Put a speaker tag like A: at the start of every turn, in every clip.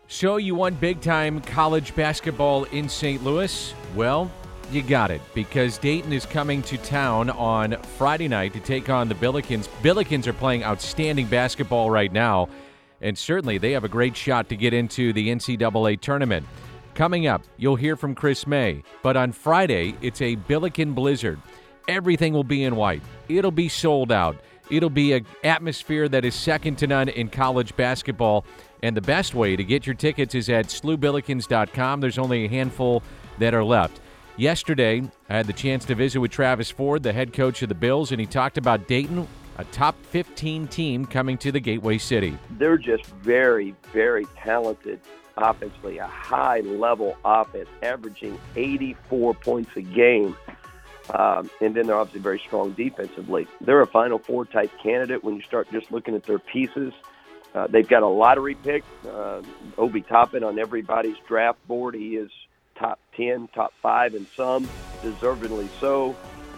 A: So you want big-time college basketball in St. Louis? Well, you got it, because Dayton is coming to town on Friday night to take on the Billikens. Billikens are playing outstanding basketball right now, and certainly they have a great shot to get into the NCAA tournament. Coming up, you'll hear from Chris May, but on Friday, it's a Billiken Blizzard. Everything will be in white. It'll be sold out. It'll be an atmosphere that is second to none in college basketball. And the best way to get your tickets is at SLUBillikens.com. There's only a handful that are left. Yesterday, I had the chance to visit with Travis Ford, the head coach of the Bills, and he talked about Dayton, a top 15 team coming to the Gateway City.
B: They're just very, very talented offensively, a high-level offense, averaging 84 points a game. And then they're obviously very strong defensively. They're a Final Four type candidate when you start just looking at their pieces. They've got a lottery pick. Obi Toppin on everybody's draft board. He is top 10, top 5 in some, deservedly so.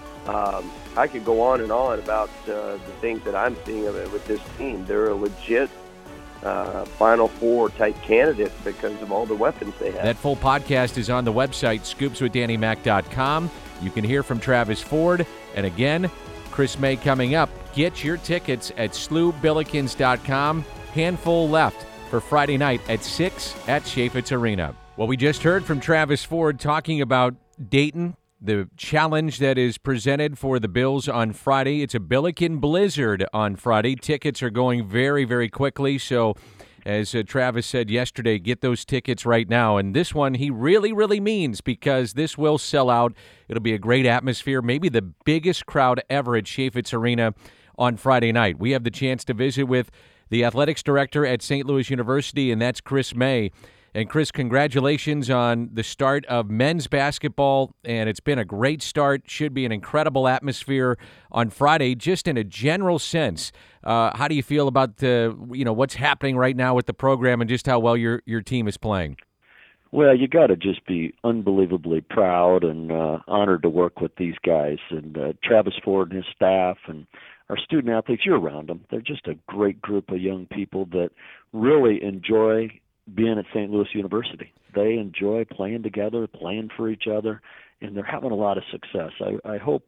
B: I could go on and on about the things that I'm seeing of it with this team. They're a legit Final Four type candidate because of all the weapons they have.
A: That full podcast is on the website, scoopswithdannymac.com. You can hear from Travis Ford. And again, Chris May coming up. Get your tickets at SLUBillikens.com. Handful left for Friday night at 6 at Chaifetz Arena. Well, we just heard from Travis Ford talking about Dayton, the challenge that is presented for the Bills on Friday. It's a Billiken Blizzard on Friday. Tickets are going very, very quickly. So, as Travis said yesterday, get those tickets right now. And this one he really, really means, because this will sell out. It'll be a great atmosphere, maybe the biggest crowd ever at Chaifetz Arena on Friday night. We have the chance to visit with the athletics director at St. Louis University, and that's Chris May. And Chris, congratulations on the start of men's basketball, and it's been a great start. Should be an incredible atmosphere on Friday, just in a general sense. How do you feel about what's happening right now with the program and just how well your team is playing?
C: Well, you got to just be unbelievably proud and honored to work with these guys, and Travis Ford and his staff and our student athletes. You're around them. They're just a great group of young people that really enjoy being at St. Louis University. They enjoy playing together, playing for each other, and they're having a lot of success. I hope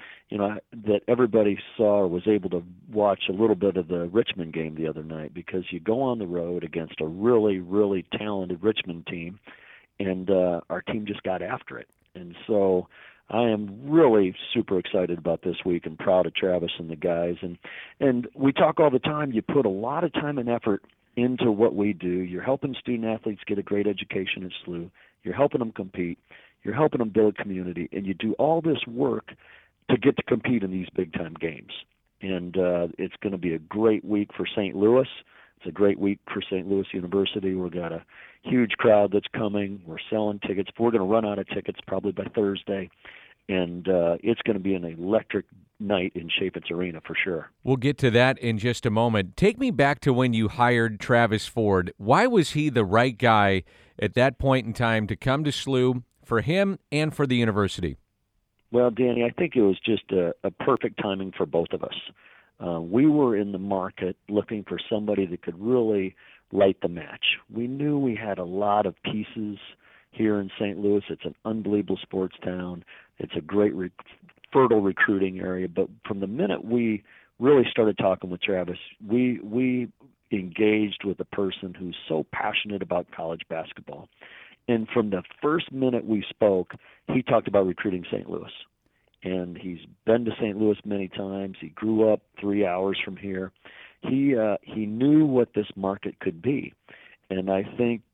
C: that everybody saw or was able to watch a little bit of the Richmond game the other night, because you go on the road against a really, really talented Richmond team, and our team just got after it. And so I am really super excited about this week and proud of Travis and the guys. And we talk all the time, you put a lot of time and effort into what we do. You're helping student athletes get a great education at SLU. You're helping them compete. You're helping them build community. And you do all this work to get to compete in these big-time games. And it's going to be a great week for St. Louis. It's a great week for St. Louis University. We've got a huge crowd that's coming. We're selling tickets. We're going to run out of tickets probably by Thursday. And it's going to be an electric night in Chaifetz Arena for sure.
A: We'll get to that in just a moment. Take me back to when you hired Travis Ford. Why was he the right guy at that point in time to come to SLU for him and for the university?
C: Well, Danny, I think it was just a perfect timing for both of us. We were in the market looking for somebody that could really light the match. We knew we had a lot of pieces here in St. Louis. It's an unbelievable sports town. It's a great fertile recruiting area. But from the minute we really started talking with Travis, we engaged with a person who's so passionate about college basketball. And from the first minute we spoke, he talked about recruiting St. Louis. And he's been to St. Louis many times. He grew up 3 hours from here. He knew what this market could be. And I think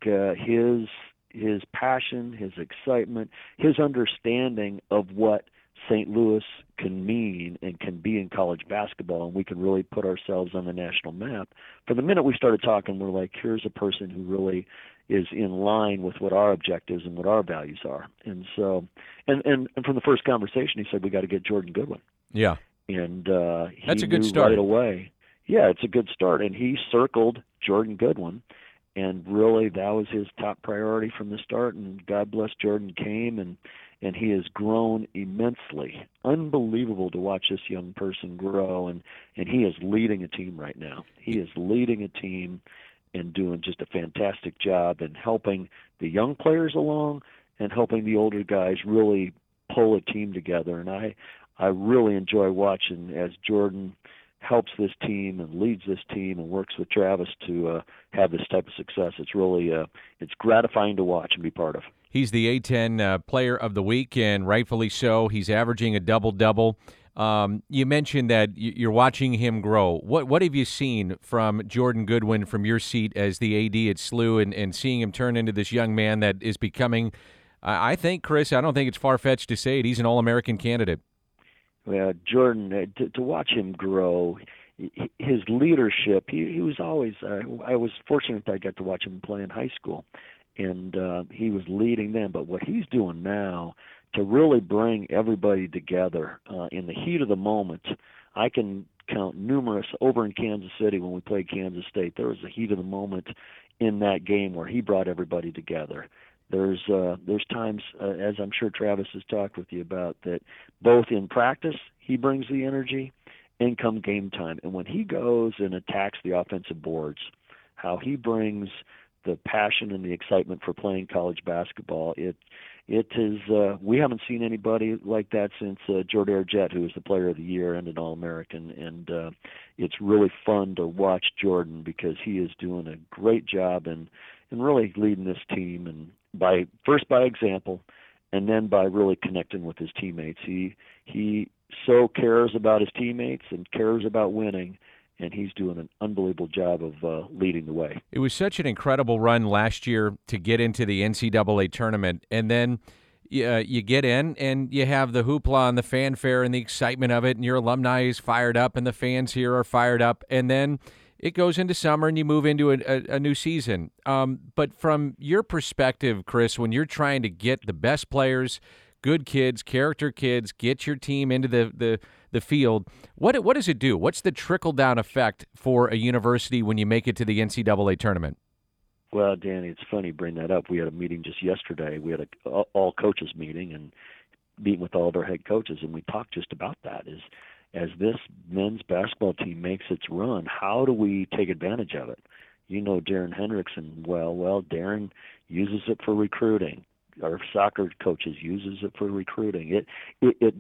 C: his passion, his excitement, his understanding of what St. Louis can mean and can be in college basketball, and we can really put ourselves on the national map. From the minute we started talking, we're like, here's a person who really is in line with what our objectives and what our values are. And so, and from the first conversation, he said, we got to get Jordan Goodwin.
A: Yeah.
C: And
A: that's
C: he
A: a good
C: knew
A: start
C: right away. Yeah, it's a good start. And he circled Jordan Goodwin. And really, that was his top priority from the start. And God bless Jordan came, and he has grown immensely. Unbelievable to watch this young person grow. And he is leading a team right now. He is leading a team, and doing just a fantastic job in helping the young players along and helping the older guys really pull a team together. And I really enjoy watching as Jordan helps this team and leads this team and works with Travis to have this type of success. It's really it's gratifying to watch and be part of.
A: He's the A10 Player of the Week, and rightfully so. He's averaging a double-double. You mentioned that you're watching him grow. What have you seen from Jordan Goodwin from your seat as the AD at SLU and seeing him turn into this young man that is becoming, I think, Chris, I don't think it's far-fetched to say it, he's an All-American candidate.
C: Well, Jordan, to watch him grow, his leadership, he was always, I was fortunate that I got to watch him play in high school, and he was leading them. But what he's doing now to really bring everybody together in the heat of the moment, I can count numerous over in Kansas City when we played Kansas State. There was a heat of the moment in that game where he brought everybody together. There's times, as I'm sure Travis has talked with you about, that both in practice he brings the energy, and come game time, and when he goes and attacks the offensive boards, how he brings the passion and the excitement for playing college basketball. It is we haven't seen anybody like that since Jordair Jett, who was the Player of the Year and an All-American, and it's really fun to watch Jordan because he is doing a great job and really leading this team, and by example, and then by really connecting with his teammates. He so cares about his teammates and cares about winning, and he's doing an unbelievable job of leading the way.
A: It was such an incredible run last year to get into the NCAA tournament, and then you get in and you have the hoopla and the fanfare and the excitement of it, and your alumni is fired up and the fans here are fired up, and then it goes into summer and you move into a new season. But from your perspective, Chris, when you're trying to get the best players, good kids, character kids, get your team into the field, what does it do? What's the trickle-down effect for a university when you make it to the NCAA tournament?
C: Well, Danny, it's funny you bring that up. We had a meeting just yesterday. We had an all-coaches meeting and meeting with all of our head coaches, and we talked just about that. As this men's basketball team makes its run, how do we take advantage of it? You know Darren Hendrickson well. Darren uses it for recruiting. Our soccer coaches uses it for recruiting. It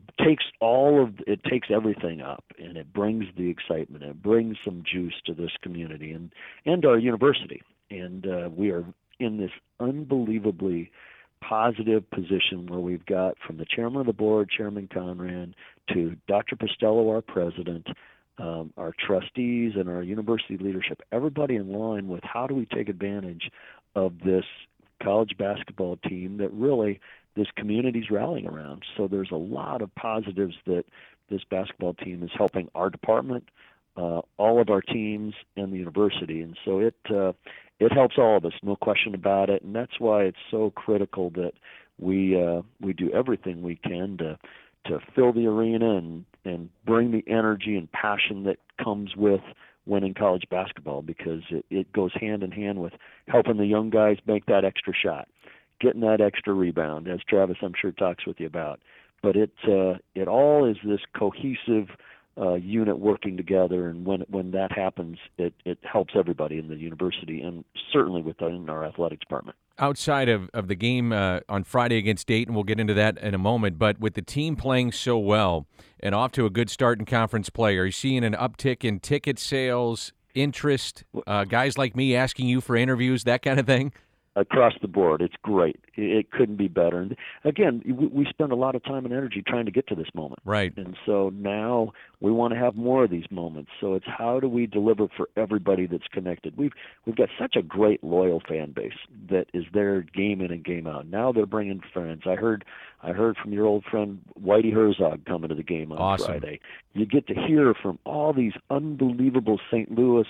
C: takes everything up, and it brings the excitement. It brings some juice to this community and our university. And we are in this unbelievably positive position where we've got from the chairman of the board, Chairman Conran, to Dr. Postello, our president, our trustees, and our university leadership, everybody in line with how do we take advantage of this college basketball team that really this community's rallying around. So there's a lot of positives that this basketball team is helping our department, all of our teams, and the university. And so it helps all of us, no question about it. And that's why it's so critical that we do everything we can to fill the arena and bring the energy and passion that comes with winning college basketball, because it goes hand in hand with helping the young guys make that extra shot, getting that extra rebound, as Travis, I'm sure, talks with you about. But it all is this cohesive unit working together, and when that happens, it helps everybody in the university and certainly within our athletic department.
A: Outside of the game on Friday against Dayton, we'll get into that in a moment, but with the team playing so well and off to a good start in conference play, are you seeing an uptick in ticket sales, interest, guys like me asking you for interviews, that kind of thing?
C: Across the board, it's great. It couldn't be better. And again, we spend a lot of time and energy trying to get to this moment.
A: Right.
C: And so now we want to have more of these moments. So it's how do we deliver for everybody that's connected? We've got such a great loyal fan base that is there game in and game out. Now they're bringing friends. I heard from your old friend Whitey Herzog coming to the game on
A: awesome.
C: Friday. You get to hear from all these unbelievable St. Louis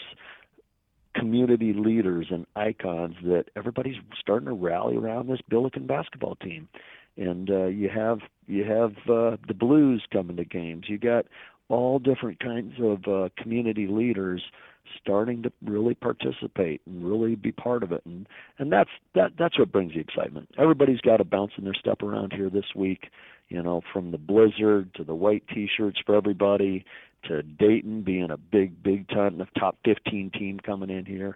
C: community leaders and icons that everybody's starting to rally around this Billiken basketball team. And you have the Blues coming to games. You got all different kinds of community leaders starting to really participate and really be part of it. And that's what brings the excitement. Everybody's got to bounce in their step around here this week, from the blizzard to the white T-shirts for everybody, to Dayton being a big time, the top 15 team coming in here.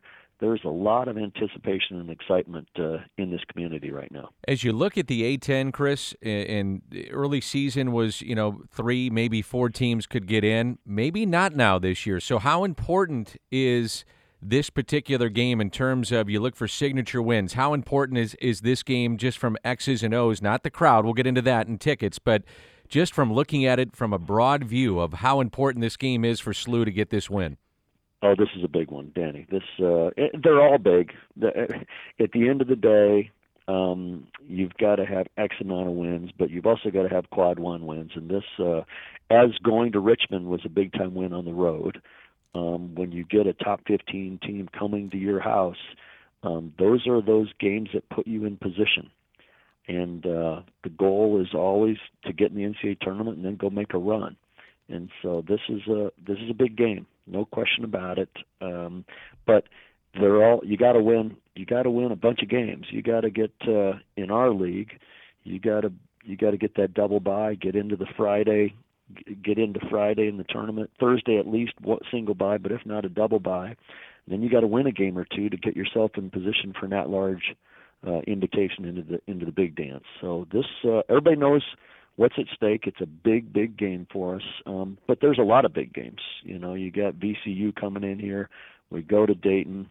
C: there's a lot of anticipation and excitement in this community right now.
A: As you look at the A10, Chris, in early season was, 3, maybe 4 teams could get in. Maybe not now this year. So how important is this particular game in terms of you look for signature wins? How important is this game just from X's and O's, not the crowd? We'll get into that in tickets, but just from looking at it from a broad view of how important this game is for SLU to get this win.
C: Oh, this is a big one, Danny. They're all big. At the end of the day, you've got to have X amount of wins, but you've also got to have quad one wins. And this, as going to Richmond was a big-time win on the road, when you get a top 15 team coming to your house, those are those games that put you in position. And the goal is always to get in the NCAA tournament and then go make a run. And so this is a big game, no question about it. But you got to win. You got to win a bunch of games. You got to get in our league. You got to get that double bye, get into Friday in the tournament. Thursday at least single bye, but if not a double bye. And then you got to win a game or two to get yourself in position for an at-large invitation into the big dance. So this everybody knows what's at stake. It's a big, big game for us. But there's a lot of big games. You got VCU coming in here. We go to Dayton.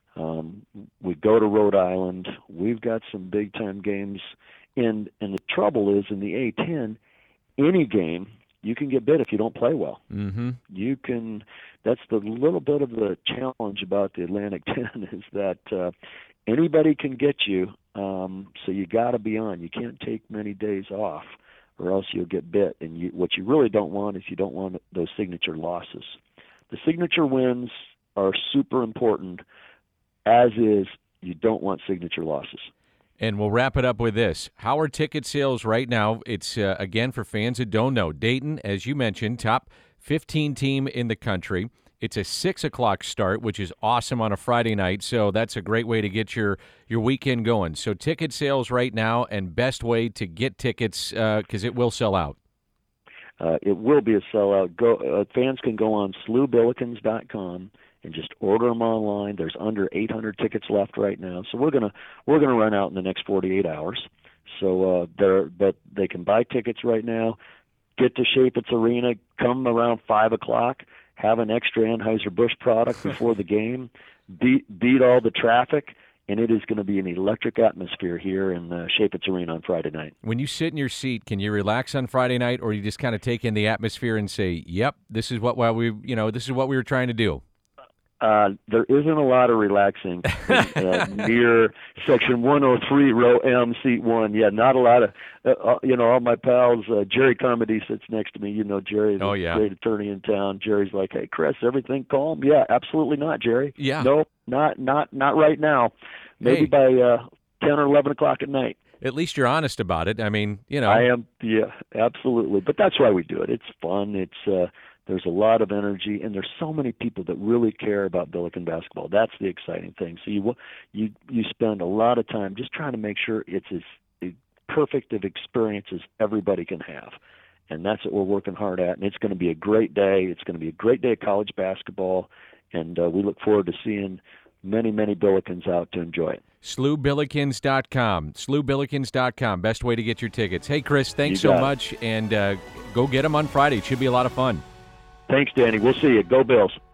C: We go to Rhode Island. We've got some big-time games. And the trouble is in the A10, any game you can get bit if you don't play well.
A: Mm-hmm.
C: You can. That's the little bit of the challenge about the Atlantic 10 is that anybody can get you. So you got to be on. You can't take many days off, or else you'll get bit. And what you really don't want is you don't want those signature losses. The signature wins are super important, as is you don't want signature losses.
A: And we'll wrap it up with this. How are ticket sales right now? It's, again, for fans that don't know. Dayton, as you mentioned, top 15 team in the country. It's a 6 o'clock start, which is awesome on a Friday night, so that's a great way to get your weekend going. So ticket sales right now, and best way to get tickets, because it will sell out.
C: It will be a sellout. Fans can go on SLUBillikens.com and just order them online. There's under 800 tickets left right now, so we're gonna run out in the next 48 hours. So but they can buy tickets right now. Get to Chaifetz Arena. Come around 5 o'clock. Have an extra Anheuser-Busch product before the game. Beat all the traffic. And it is going to be an electric atmosphere here in Chaifetz Arena on Friday night.
A: When you sit in your seat, can you relax on Friday night, or you just kind of take in the atmosphere and say, "Yep, this is what we were trying to do"?
C: There isn't a lot of relaxing near section 103, row M, seat 1. Yeah, not a lot of, all my pals. Jerry Carmody sits next to me. Jerry's a great attorney in town. Jerry's like, "Hey, Chris, everything calm?" Yeah, absolutely not, Jerry.
A: Yeah.
C: Nope, not right now. Maybe by 10 or 11 o'clock at night.
A: At least you're honest about it. I mean,
C: I am, yeah, absolutely. But that's why we do it. It's fun. There's a lot of energy, and there's so many people that really care about Billiken basketball. That's the exciting thing. So you spend a lot of time just trying to make sure it's as perfect of experience as everybody can have. And that's what we're working hard at. And it's going to be a great day. It's going to be a great day of college basketball, and we look forward to seeing many, many Billikens out to enjoy it.
A: SLUBillikens.com. SLUBillikens.com. Best way to get your tickets. Hey, Chris, thanks so much, and go get them on Friday. It should be a lot of fun.
C: Thanks, Danny. We'll see you. Go Bills.